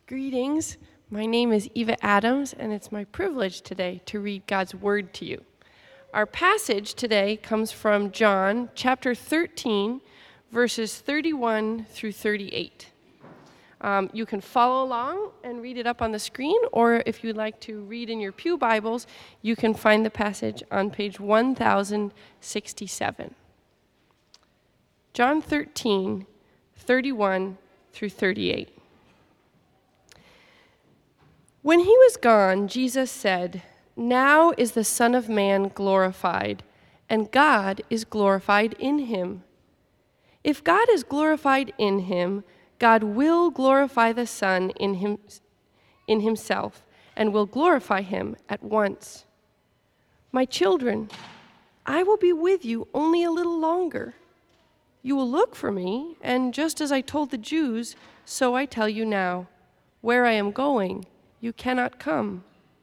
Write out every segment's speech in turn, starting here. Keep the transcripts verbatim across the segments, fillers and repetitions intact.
Greetings. My name is Eva Adams, and it's my privilege today to read God's Word to you. Our passage today comes from John chapter thirteen, verses thirty-one through thirty-eight. Um, you can follow along and read it up on the screen, or if you'd like to read in your pew Bibles, you can find the passage on page one thousand sixty-seven. John thirteen, thirty-one through thirty-eight. When he was gone, Jesus said, "Now is the Son of Man glorified, and God is glorified in him. If God is glorified in him, God will glorify the Son in him, in himself, and will glorify him at once. My children, I will be with you only a little longer. You will look for me, and just as I told the Jews, so I tell you now, where I am going, you cannot come.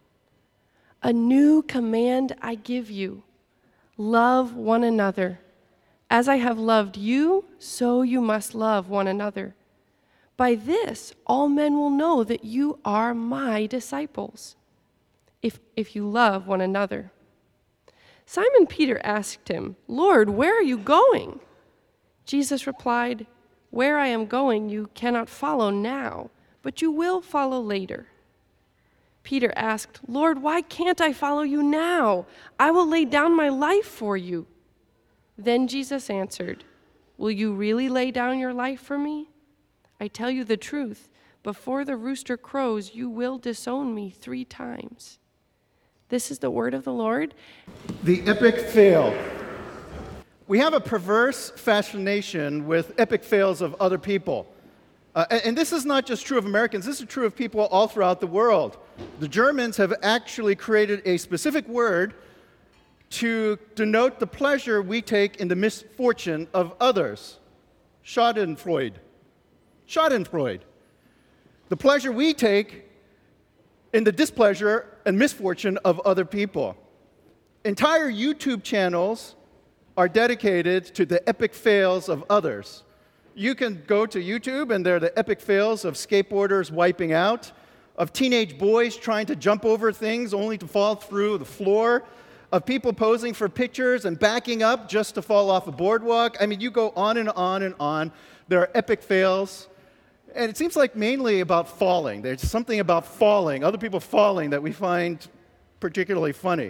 A new command I give you, love one another. As I have loved you, so you must love one another. By this, all men will know that you are my disciples, if, if you love one another." Simon Peter asked him, "Lord, where are you going?" Jesus replied, "Where I am going you cannot follow now, but you will follow later." Peter asked, "Lord, why can't I follow you now? I will lay down my life for you." Then Jesus answered, "Will you really lay down your life for me? I tell you the truth, before the rooster crows, you will disown me three times." This is the word of the Lord. The epic fail. We have a perverse fascination with epic fails of other people. Uh, and, and this is not just true of Americans, this is true of people all throughout the world. The Germans have actually created a specific word to denote the pleasure we take in the misfortune of others. Schadenfreude. Schadenfreude. The pleasure we take in the displeasure and misfortune of other people. Entire YouTube channels are dedicated to the epic fails of others. You can go to YouTube and they're the epic fails of skateboarders wiping out, of teenage boys trying to jump over things only to fall through the floor, of people posing for pictures and backing up just to fall off a boardwalk. I mean, you go on and on and on. There are epic fails. And it seems like mainly about falling. There's something about falling, other people falling, that we find particularly funny.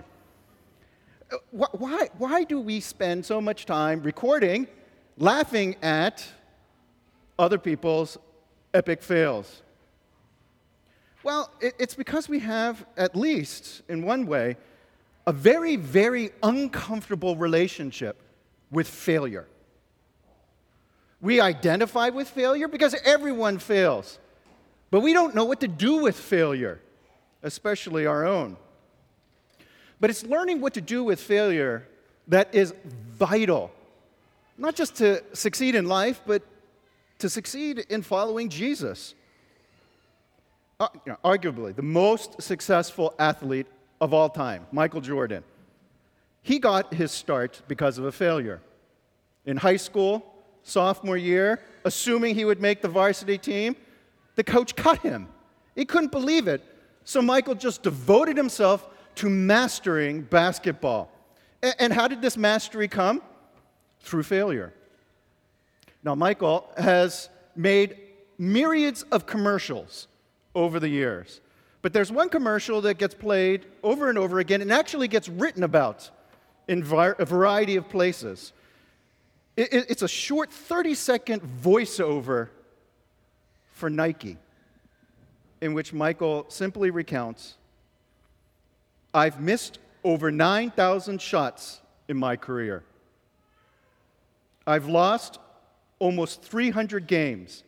Why, why do we spend so much time recording, laughing at other people's epic fails? Well, it's because we have, at least in one way, a very, very uncomfortable relationship with failure. We identify with failure because everyone fails, but we don't know what to do with failure, especially our own. But it's learning what to do with failure that is vital, not just to succeed in life, but to succeed in following Jesus. Uh, you know, arguably, the most successful athlete of all time, Michael Jordan. He got his start because of a failure. In high school, sophomore year, assuming he would make the varsity team, the coach cut him. He couldn't believe it. So Michael just devoted himself to mastering basketball. And how did this mastery come? Through failure. Now, Michael has made myriads of commercials over the years. But there's one commercial that gets played over and over again and actually gets written about in a variety of places. It's a short thirty-second voiceover for Nike in which Michael simply recounts, "I've missed over nine thousand shots in my career. I've lost almost three hundred games.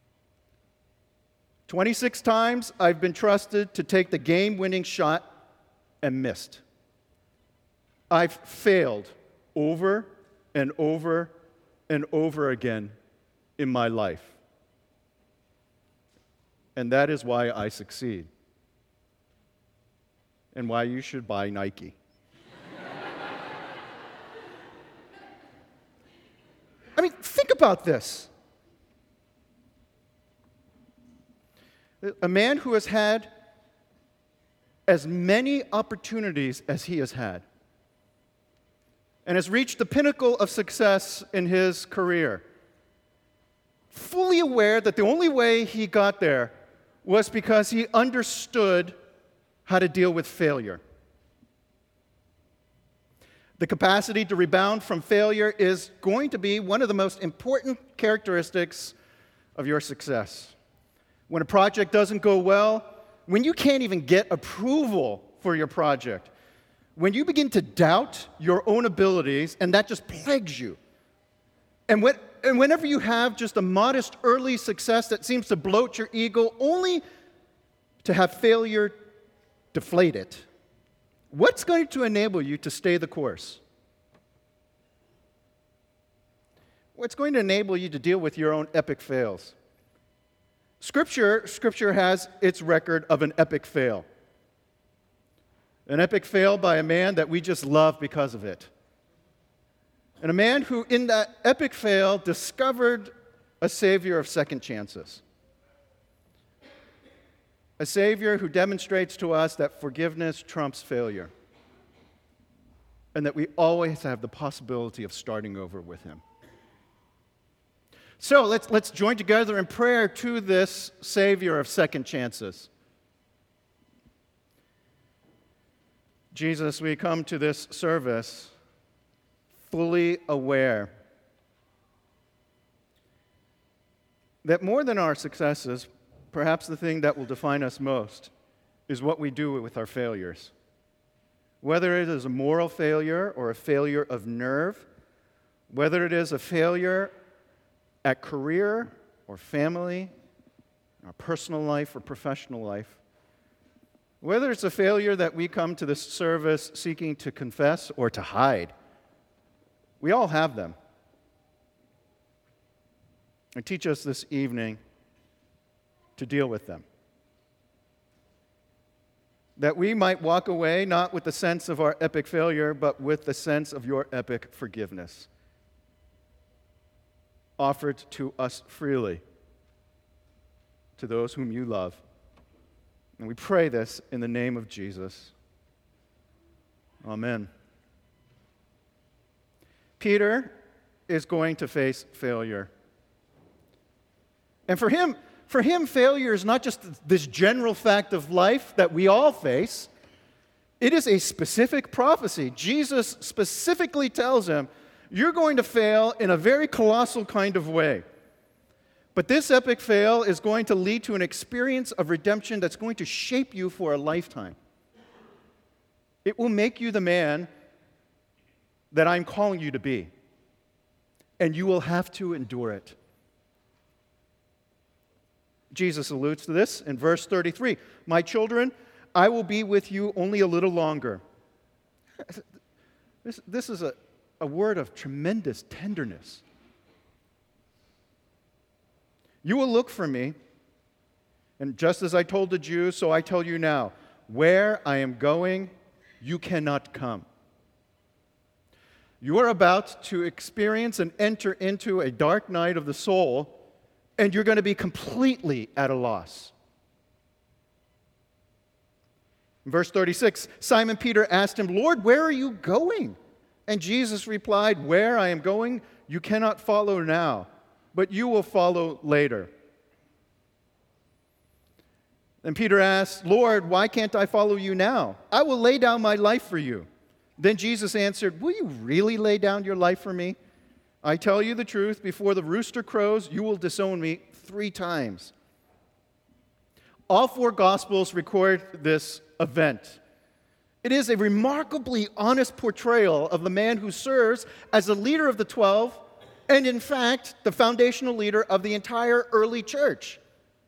twenty-six times I've been trusted to take the game-winning shot and missed. I've failed over and over and over again in my life. And that is why I succeed. And why you should buy Nike." I mean, think about this. A man who has had as many opportunities as he has had and has reached the pinnacle of success in his career, fully aware that the only way he got there was because he understood how to deal with failure. The capacity to rebound from failure is going to be one of the most important characteristics of your success. When a project doesn't go well, when you can't even get approval for your project, when you begin to doubt your own abilities, and that just plagues you, and, when, and whenever you have just a modest early success that seems to bloat your ego, only to have failure deflate it, what's going to enable you to stay the course? What's going to enable you to deal with your own epic fails? Scripture, Scripture has its record of an epic fail. An epic fail by a man that we just love because of it. And a man who, in that epic fail, discovered a Savior of second chances. A Savior who demonstrates to us that forgiveness trumps failure. And that we always have the possibility of starting over with Him. So let's, let's join together in prayer to this Savior of second chances. Jesus, we come to this service fully aware that more than our successes, perhaps the thing that will define us most is what we do with our failures. Whether it is a moral failure or a failure of nerve, whether it is a failure at career or family, our personal life or professional life, whether it's a failure that we come to this service seeking to confess or to hide, we all have them. And teach us this evening to deal with them. That we might walk away not with the sense of our epic failure, but with the sense of your epic forgiveness, offered to us freely, to those whom you love. And we pray this in the name of Jesus. Amen. Peter is going to face failure. And for him, for him, failure is not just this general fact of life that we all face. It is a specific prophecy. Jesus specifically tells him, you're going to fail in a very colossal kind of way. But this epic fail is going to lead to an experience of redemption that's going to shape you for a lifetime. It will make you the man that I'm calling you to be. And you will have to endure it. Jesus alludes to this in verse thirty-three. My children, I will be with you only a little longer. This, this is a, a word of tremendous tenderness. You will look for me, and just as I told the Jews, so I tell you now, where I am going, you cannot come. You are about to experience and enter into a dark night of the soul, and you're going to be completely at a loss. In verse thirty-six, Simon Peter asked him, Lord, where are you going? And Jesus replied, where I am going, you cannot follow now, but you will follow later. And Peter asked, Lord, why can't I follow you now? I will lay down my life for you. Then Jesus answered, will you really lay down your life for me? I tell you the truth, before the rooster crows, you will disown me three times. All four Gospels record this event. It is a remarkably honest portrayal of the man who serves as the leader of the twelve, and in fact, the foundational leader of the entire early church.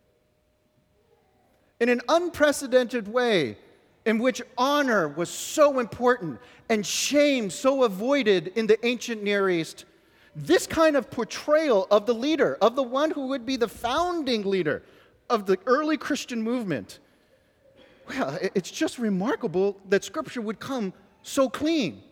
In an unprecedented way, in which honor was so important and shame so avoided in the ancient Near East, this kind of portrayal of the leader, of the one who would be the founding leader of the early Christian movement, well, it's just remarkable that Scripture would come so clean.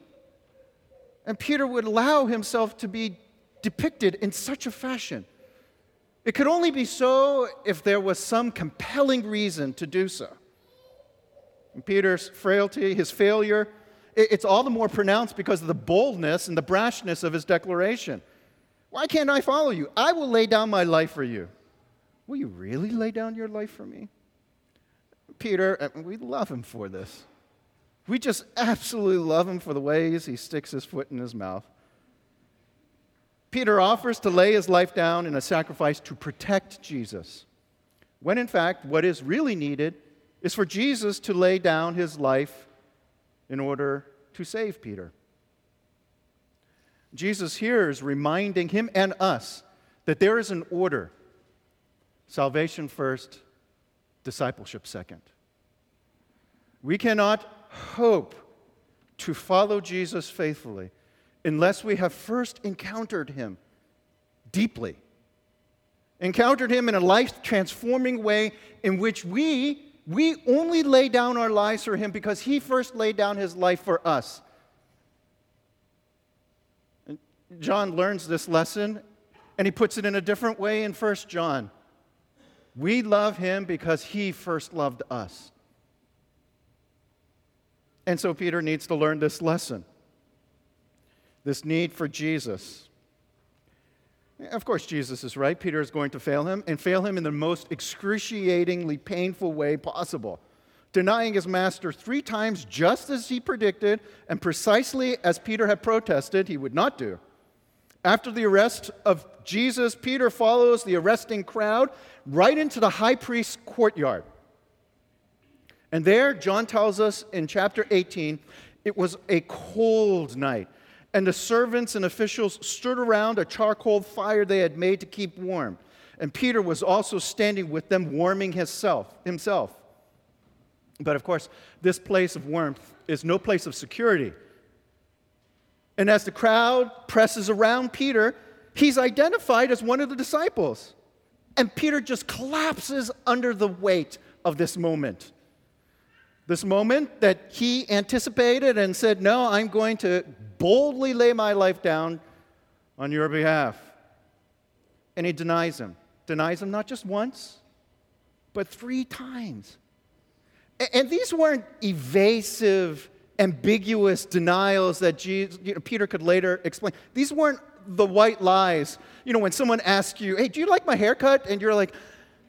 And Peter would allow himself to be depicted in such a fashion. It could only be so if there was some compelling reason to do so. And Peter's frailty, his failure, it's all the more pronounced because of the boldness and the brashness of his declaration. Why can't I follow you? I will lay down my life for you. Will you really lay down your life for me? Peter, we love him for this. We just absolutely love him for the ways he sticks his foot in his mouth. Peter offers to lay his life down in a sacrifice to protect Jesus, when in fact what is really needed is for Jesus to lay down his life in order to save Peter. Jesus here is reminding him and us that there is an order: salvation first, discipleship second. We cannot hope to follow Jesus faithfully unless we have first encountered him deeply, encountered him in a life-transforming way in which we, we only lay down our lives for him because he first laid down his life for us. And John learns this lesson, and he puts it in a different way in First John. We love him because he first loved us. And so Peter needs to learn this lesson, this need for Jesus. Of course, Jesus is right. Peter is going to fail him, and fail him in the most excruciatingly painful way possible, denying his master three times just as he predicted and precisely as Peter had protested he would not do. After the arrest of Jesus, Peter follows the arresting crowd right into the high priest's courtyard. And there, John tells us in chapter eighteen, it was a cold night, and the servants and officials stood around a charcoal fire they had made to keep warm. And Peter was also standing with them, warming himself. himself. But of course, this place of warmth is no place of security. And as the crowd presses around Peter, he's identified as one of the disciples. And Peter just collapses under the weight of this moment. This moment that he anticipated and said, no, I'm going to boldly lay my life down on your behalf. And he denies him. Denies him not just once, but three times. And these weren't evasive, ambiguous denials that Jesus, you know, Peter could later explain. These weren't the white lies. You know, when someone asks you, hey, do you like my haircut? And you're like,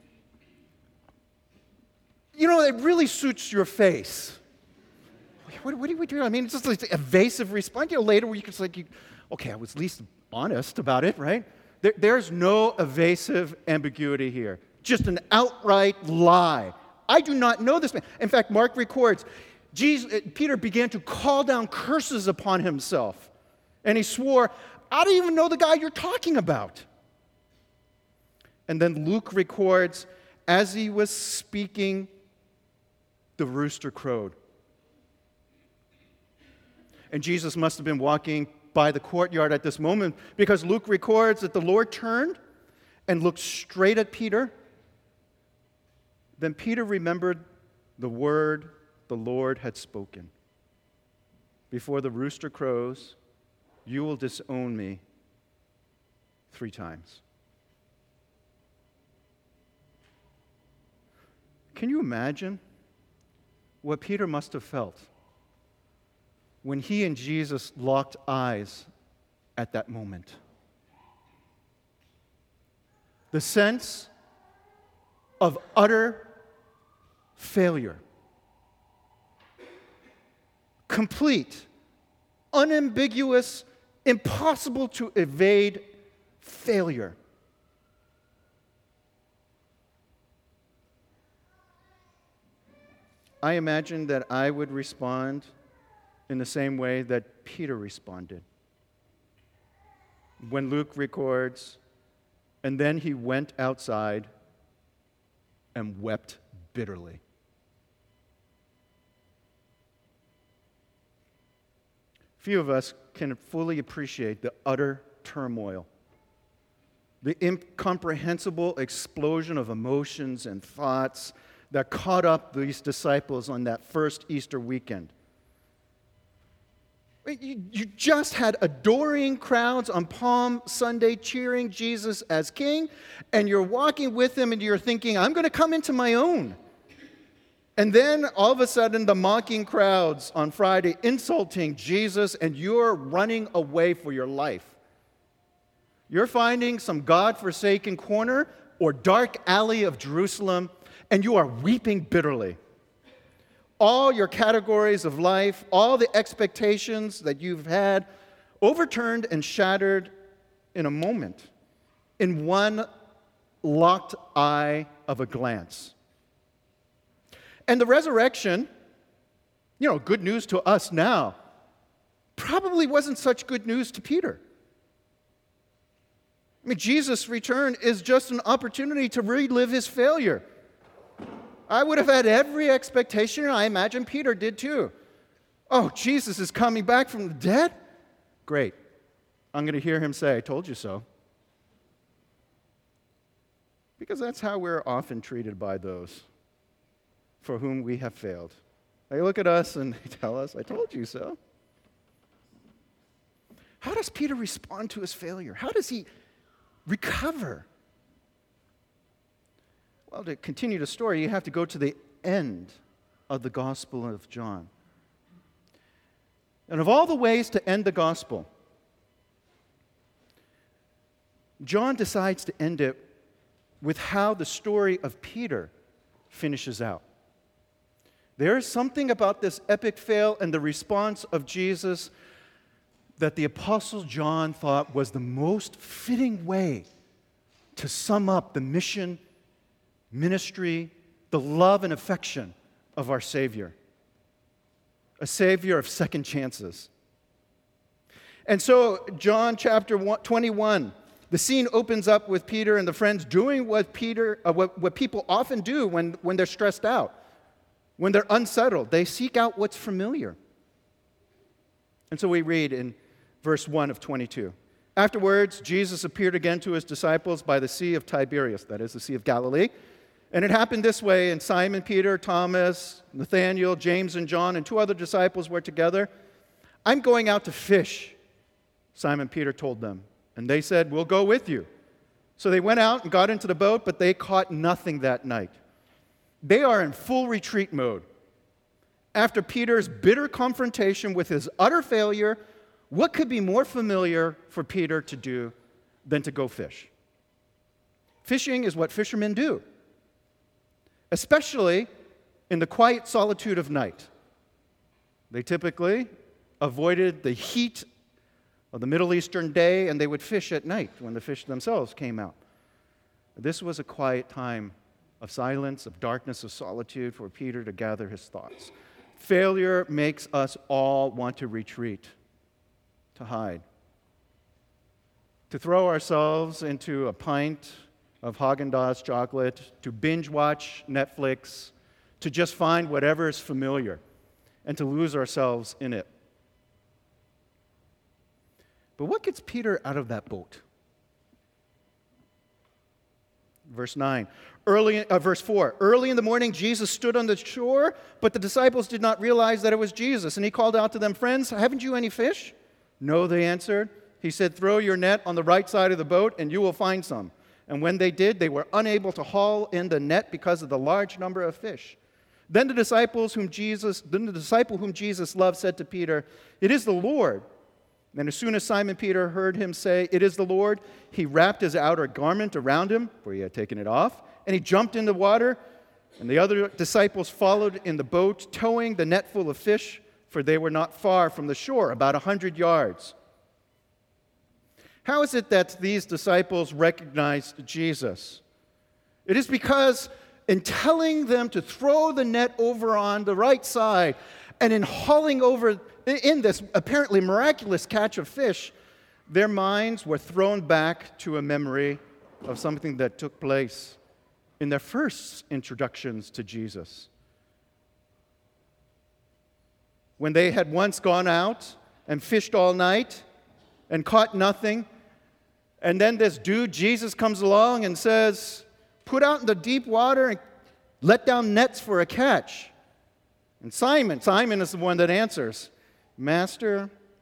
you know, it really suits your face. What, what are we doing? I mean, it's just like an evasive response. You know, later where you can say, like, okay, I was at least honest about it, right? There, there's no evasive ambiguity here. Just an outright lie. I do not know this man. In fact, Mark records, Jesus, Peter began to call down curses upon himself. And he swore, I don't even know the guy you're talking about. And then Luke records, as he was speaking, the rooster crowed. And Jesus must have been walking by the courtyard at this moment, because Luke records that the Lord turned and looked straight at Peter. Then Peter remembered the word the Lord had spoken. Before the rooster crows, you will disown me three times. Can you imagine what Peter must have felt when he and Jesus locked eyes at that moment? The sense of utter failure. Complete, unambiguous, impossible to evade failure. I imagine that I would respond in the same way that Peter responded. When Luke records, and then he went outside and wept bitterly. Few of us can fully appreciate the utter turmoil, the incomprehensible explosion of emotions and thoughts that caught up these disciples on that first Easter weekend. You, you just had adoring crowds on Palm Sunday cheering Jesus as king, and you're walking with him and you're thinking, I'm going to come into my own. And then all of a sudden, the mocking crowds on Friday insulting Jesus, and you're running away for your life. You're finding some God-forsaken corner or dark alley of Jerusalem, and you are weeping bitterly. All your categories of life, all the expectations that you've had, overturned and shattered in a moment, in one locked eye of a glance. And the resurrection, you know, good news to us now, probably wasn't such good news to Peter. I mean, Jesus' return is just an opportunity to relive his failure. I would have had every expectation, and I imagine Peter did too. Oh, Jesus is coming back from the dead? Great. I'm going to hear him say, I told you so. Because that's how we're often treated by those for whom we have failed. They look at us and they tell us, I told you so. How does Peter respond to his failure? How does he recover? Well, to continue the story, you have to go to the end of the Gospel of John. And of all the ways to end the Gospel, John decides to end it with how the story of Peter finishes out. There is something about this epic fail and the response of Jesus that the Apostle John thought was the most fitting way to sum up the mission, ministry, the love and affection of our Savior. A Savior of second chances. And so, John chapter twenty-one, the scene opens up with Peter and the friends doing what Peter, uh, what, what people often do when, when they're stressed out, when they're unsettled. They seek out what's familiar. And so we read in verse one of twenty-two. Afterwards, Jesus appeared again to his disciples by the Sea of Tiberias, that is the Sea of Galilee. And it happened this way, and Simon, Peter, Thomas, Nathanael, James, and John, and two other disciples were together. I'm going out to fish, Simon Peter told them. And they said, we'll go with you. So they went out and got into the boat, but they caught nothing that night. They are in full retreat mode. After Peter's bitter confrontation with his utter failure, what could be more familiar for Peter to do than to go fish? Fishing is what fishermen do, especially in the quiet solitude of night. They typically avoided the heat of the Middle Eastern day, and they would fish at night when the fish themselves came out. This was a quiet time of silence, of darkness, of solitude for Peter to gather his thoughts. Failure makes us all want to retreat, to hide, to throw ourselves into a pint of Haagen-Dazs chocolate, to binge watch Netflix, to just find whatever is familiar, and to lose ourselves in it. But what gets Peter out of that boat? Verse nine. Early, uh, verse four. Early in the morning, Jesus stood on the shore, but the disciples did not realize that it was Jesus. And he called out to them, friends, haven't you any fish? No, they answered. He said, throw your net on the right side of the boat, and you will find some. And when they did, they were unable to haul in the net because of the large number of fish. Then the disciples whom Jesus, then the disciple whom Jesus loved said to Peter, it is the Lord. And as soon as Simon Peter heard him say, it is the Lord, he wrapped his outer garment around him, for he had taken it off, and he jumped in the water, and the other disciples followed in the boat, towing the net full of fish, for they were not far from the shore, about a hundred yards. How is it that these disciples recognized Jesus? It is because in telling them to throw the net over on the right side, and in hauling over in this apparently miraculous catch of fish, their minds were thrown back to a memory of something that took place in their first introductions to Jesus. When they had once gone out and fished all night and caught nothing, and then this dude, Jesus, comes along and says, put out in the deep water and let down nets for a catch. And Simon, Simon is the one that answers, Master,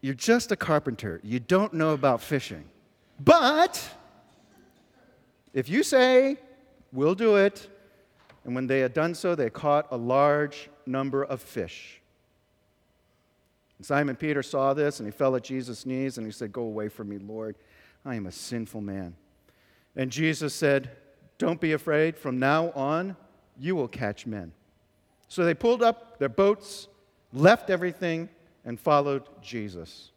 you're just a carpenter. You don't know about fishing. But if you say, we'll do it, and when they had done so, they caught a large number of fish. And Simon Peter saw this, and he fell at Jesus' knees, and he said, "Go away from me, Lord. I am a sinful man." And Jesus said, "Don't be afraid. From now on, you will catch men." So they pulled up their boats, left everything, and followed Jesus.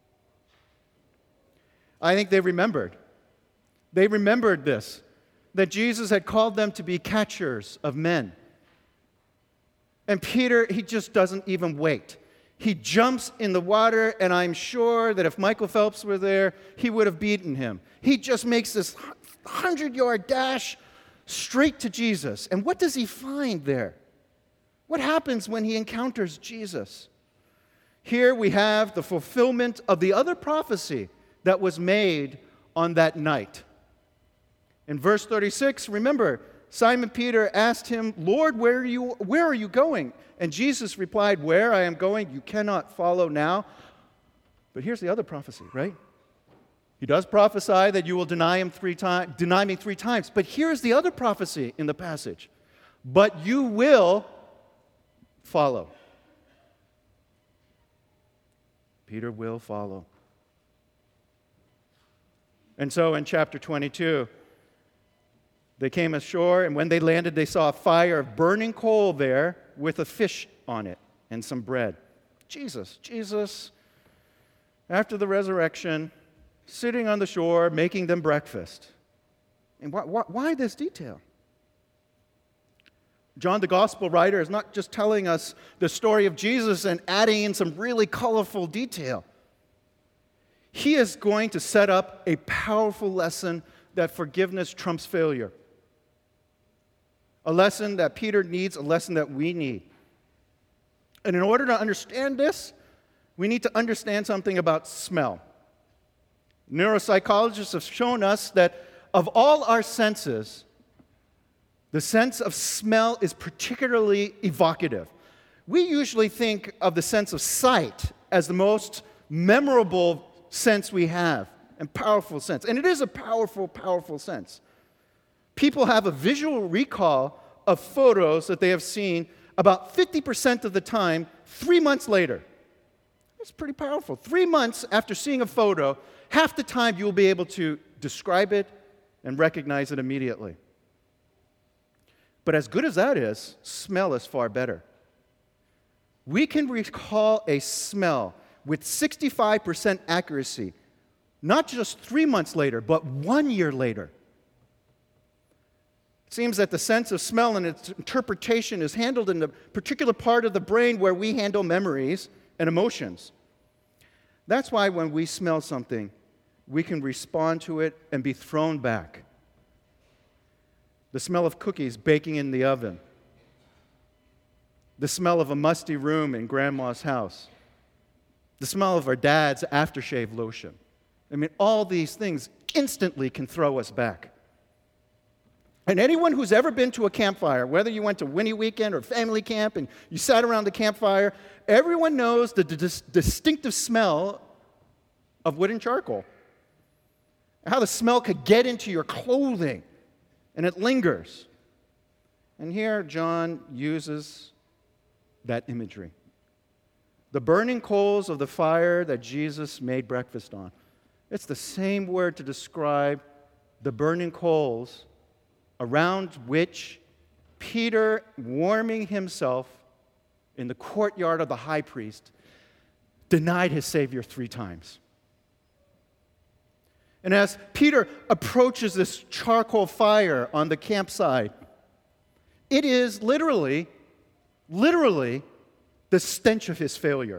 I think they remembered. They remembered this, that Jesus had called them to be catchers of men. And Peter, he just doesn't even wait. He jumps in the water, and I'm sure that if Michael Phelps were there, he would have beaten him. He just makes this hundred-yard dash straight to Jesus. And what does he find there? What happens when he encounters Jesus? Here we have the fulfillment of the other prophecy that was made on that night. In verse thirty-six, remember, Simon Peter asked him, "Lord, where are you, where are you going?" And Jesus replied, "Where I am going, you cannot follow now." But here's the other prophecy, right? He does prophesy that you will deny him three times, deny me three times. But here's the other prophecy in the passage. But you will follow. Peter will follow. And so in chapter twenty-two, they came ashore, and when they landed, they saw a fire of burning coal there with a fish on it and some bread. Jesus, Jesus, after the resurrection, sitting on the shore, making them breakfast. And why, why, why this detail? John, the gospel writer, is not just telling us the story of Jesus and adding in some really colorful detail. He is going to set up a powerful lesson that forgiveness trumps failure. A lesson that Peter needs, a lesson that we need. And in order to understand this, we need to understand something about smell. Neuropsychologists have shown us that of all our senses, the sense of smell is particularly evocative. We usually think of the sense of sight as the most memorable sense we have, and powerful sense. And it is a powerful, powerful sense. People have a visual recall of photos that they have seen about fifty percent of the time, three months later. It's pretty powerful. Three months after seeing a photo, half the time you will be able to describe it and recognize it immediately. But as good as that is, smell is far better. We can recall a smell with sixty-five percent accuracy, not just three months later, but one year later. It seems that the sense of smell and its interpretation is handled in the particular part of the brain where we handle memories and emotions. That's why when we smell something, we can respond to it and be thrown back. The smell of cookies baking in the oven. The smell of a musty room in grandma's house. The smell of our dad's aftershave lotion. I mean, all these things instantly can throw us back. And anyone who's ever been to a campfire, whether you went to Winnie Weekend or family camp and you sat around the campfire, everyone knows the dis- distinctive smell of wood and charcoal. How the smell could get into your clothing, and it lingers. And here John uses that imagery. The burning coals of the fire that Jesus made breakfast on. It's the same word to describe the burning coals around which Peter, warming himself in the courtyard of the high priest, denied his Savior three times. And as Peter approaches this charcoal fire on the campsite, it is literally, literally the stench of his failure.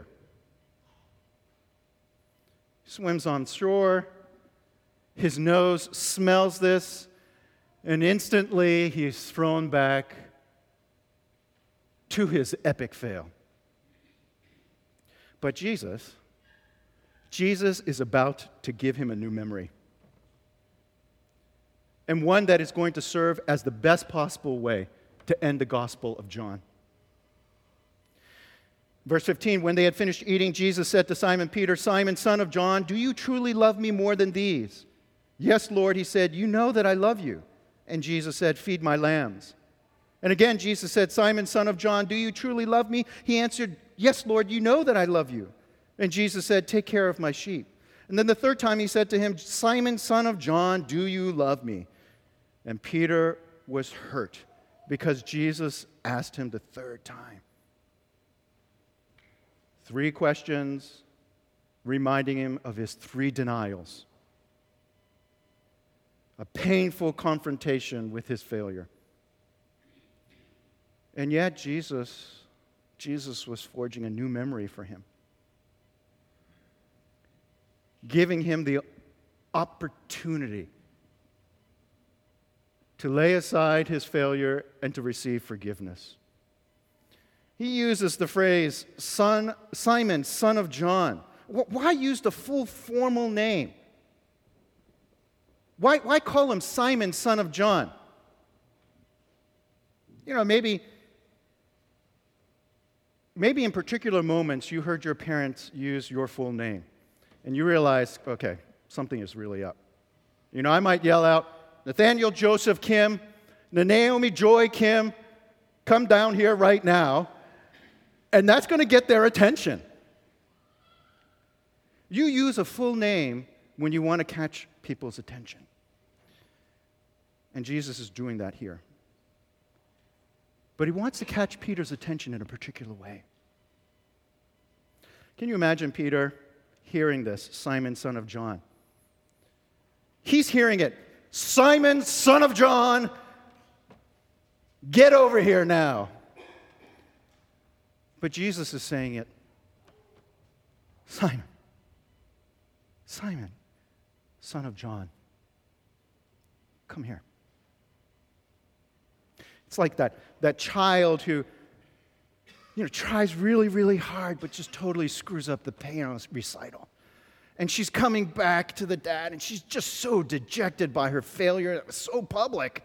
He swims on shore, his nose smells this, and instantly he is thrown back to his epic fail. But Jesus, Jesus is about to give him a new memory. And one that is going to serve as the best possible way to end the Gospel of John. Verse fifteen, when they had finished eating, Jesus said to Simon Peter, Simon, son of John, do you truly love me more than these? Yes, Lord, he said, you know that I love you. And Jesus said, feed my lambs. And again, Jesus said, Simon, son of John, do you truly love me? He answered, yes, Lord, you know that I love you. And Jesus said, take care of my sheep. And then the third time he said to him, Simon, son of John, do you love me? And Peter was hurt because Jesus asked him the third time. Three questions reminding him of his three denials. A painful confrontation with his failure. And yet Jesus, Jesus was forging a new memory for him, giving him the opportunity to lay aside his failure and to receive forgiveness. He uses the phrase, son, Simon, son of John. Why use the full formal name? Why, why call him Simon, son of John? You know, maybe, maybe in particular moments you heard your parents use your full name, and you realize, okay, something is really up. You know, I might yell out, Nathaniel Joseph Kim, Naomi Joy Kim, come down here right now. And that's going to get their attention. You use a full name when you want to catch people's attention. And Jesus is doing that here. But he wants to catch Peter's attention in a particular way. Can you imagine Peter hearing this, Simon, son of John? He's hearing it. Simon, son of John, get over here now. But Jesus is saying it, Simon, Simon, son of John, come here. It's like that, that child who, you know, tries really, really hard, but just totally screws up the piano recital. And she's coming back to the dad, and she's just so dejected by her failure that was so public.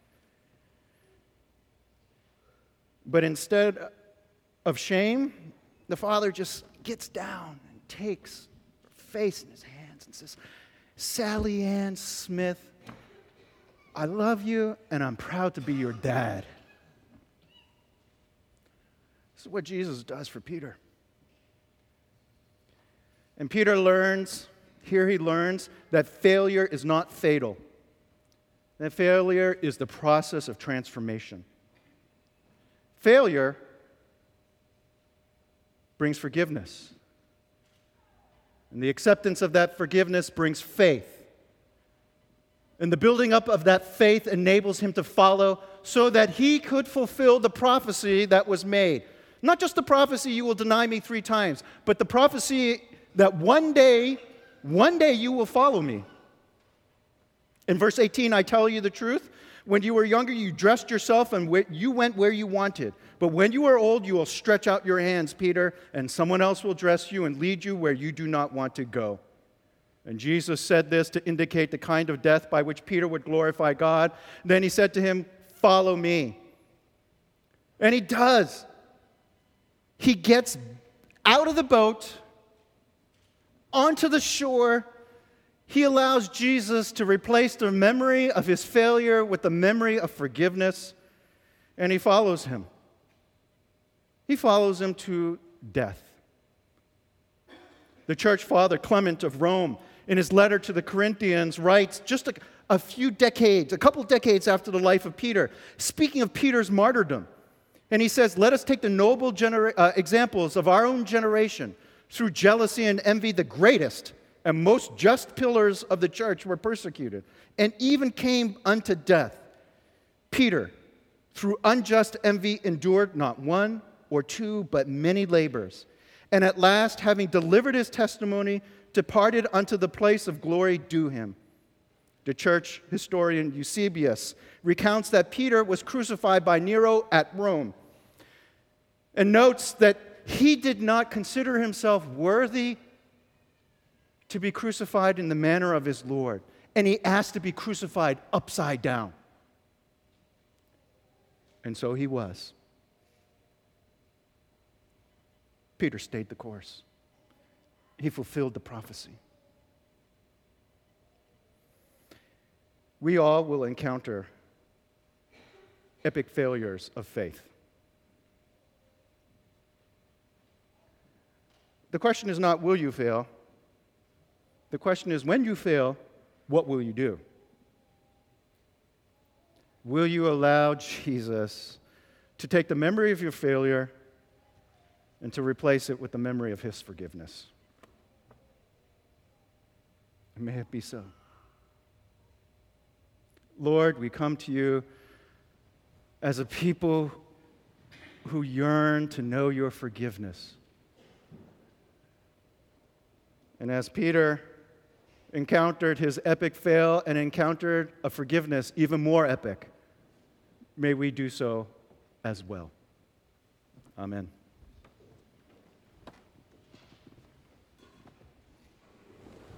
But instead of shame, the father just gets down and takes her face in his hands and says, Sally Ann Smith, I love you and I'm proud to be your dad. This is what Jesus does for Peter. And Peter learns, here he learns, that failure is not fatal. That failure is the process of transformation. Failure brings forgiveness. And the acceptance of that forgiveness brings faith. And the building up of that faith enables him to follow so that he could fulfill the prophecy that was made. Not just the prophecy, you will deny me three times, but the prophecy that one day, one day you will follow me. In verse eighteen, I tell you the truth. When you were younger, you dressed yourself and you went where you wanted. But when you are old, you will stretch out your hands, Peter, and someone else will dress you and lead you where you do not want to go. And Jesus said this to indicate the kind of death by which Peter would glorify God. Then he said to him, follow me. And he does. He gets out of the boat, onto the shore. He allows Jesus to replace the memory of his failure with the memory of forgiveness, and he follows him. He follows him to death. The church father, Clement of Rome, in his letter to the Corinthians, writes just a, a few decades, a couple decades after the life of Peter, speaking of Peter's martyrdom. And he says, let us take the noble genera- uh, examples of our own generation. Through jealousy and envy, the greatest and most just pillars of the church were persecuted, and even came unto death. Peter, through unjust envy, endured not one or two, but many labors. And at last, having delivered his testimony, departed unto the place of glory due him. The church historian Eusebius recounts that Peter was crucified by Nero at Rome, and notes that he did not consider himself worthy to be crucified in the manner of his Lord, and he asked to be crucified upside down. And so he was. Peter stayed the course. He fulfilled the prophecy. We all will encounter epic failures of faith. The question is not, will you fail? The question is, when you fail, what will you do? Will you allow Jesus to take the memory of your failure and to replace it with the memory of his forgiveness? And may it be so. Lord, we come to you as a people who yearn to know your forgiveness. And as Peter encountered his epic fail and encountered a forgiveness even more epic, may we do so as well. Amen.